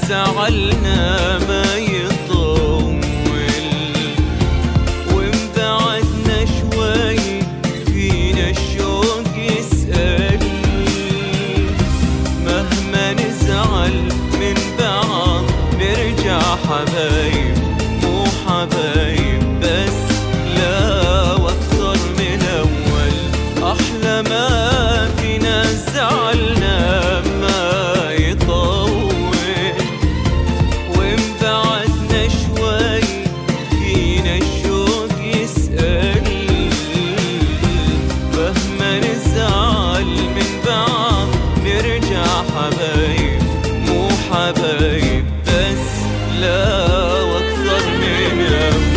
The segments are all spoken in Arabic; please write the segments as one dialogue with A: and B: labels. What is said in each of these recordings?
A: زعلنا ما يطول، وإن بعدنا شوي فينا الشوق يسأل. مهما نزعل من بعض نرجع حبايب، مو حبايب بس لا واكثر من أول. أحلى ما فينا زعلنا ما يطول، وإن بعدنا شوي فينا الشوق يسأل. مهما نزعل من بعض نرجع حبايب، مو حبايب بس لا واكثر من أول.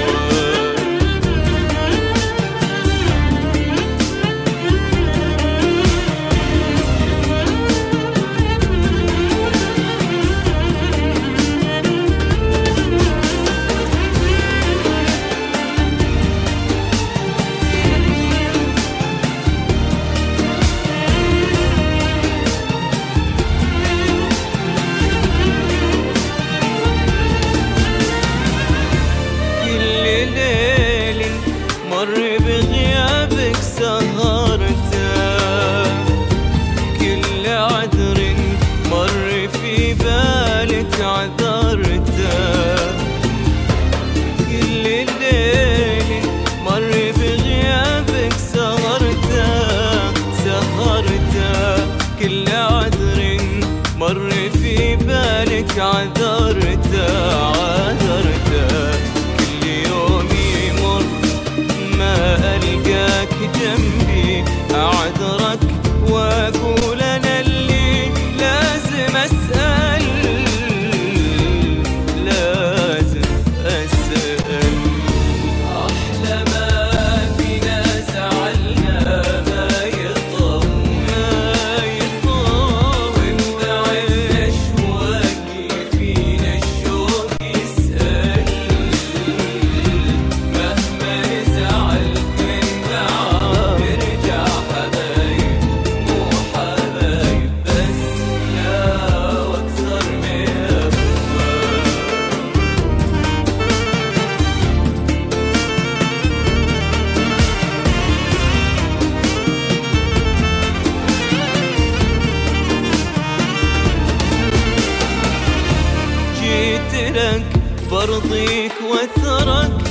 A: مر بغيابك سهرته، كل عذر مر في بالك عذرته. كل ليل مر بغيابك سهرته، كل عذر مر في بالك عذرته. كل يوم يمر ما ألقاك جنبي أعذرك وأقول أنا اللي لازم أسأل، لازم أسأل. أحلى ما فينا زعلنا ما يطول، وإن بعدنا شوي فينا الشوق يسأل. مهما نزعل من بعض نرجع حبايب، مو حبايب بس لا واكثر من أول. جيت لك برضيك وأثرك